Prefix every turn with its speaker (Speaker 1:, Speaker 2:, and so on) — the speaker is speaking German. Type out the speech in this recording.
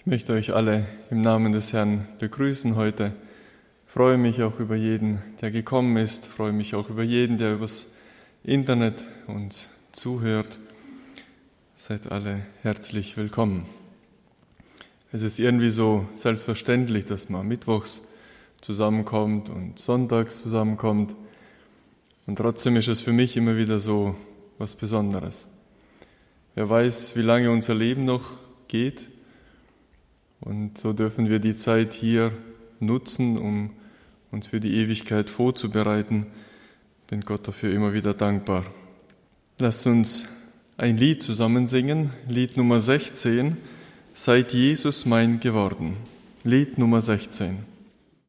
Speaker 1: möchte euch alle im Namen des Herrn begrüßen heute. Ich freue mich auch über jeden, der gekommen ist. Ich freue mich auch über jeden, der übers Internet uns zuhört. Seid alle herzlich willkommen. Es ist irgendwie so selbstverständlich, dass man mittwochs zusammenkommt und sonntags zusammenkommt. Und trotzdem ist es für mich immer wieder so was Besonderes. Wer weiß, wie lange unser Leben noch geht. Und so dürfen wir die Zeit hier nutzen, um uns für die Ewigkeit vorzubereiten. Bin Gott dafür immer wieder dankbar. Lasst uns ein Lied zusammen singen, Lied Nummer 16, Seid Jesus mein geworden. Lied Nummer 16.